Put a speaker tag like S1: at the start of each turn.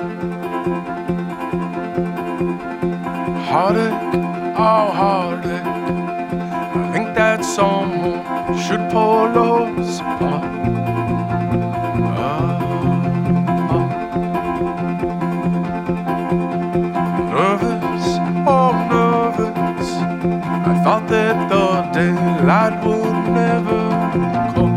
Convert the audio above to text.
S1: Heartache, oh heartache, I think that someone should pull us apart. Oh, nervous, oh nervous, I thought that the daylight would never come.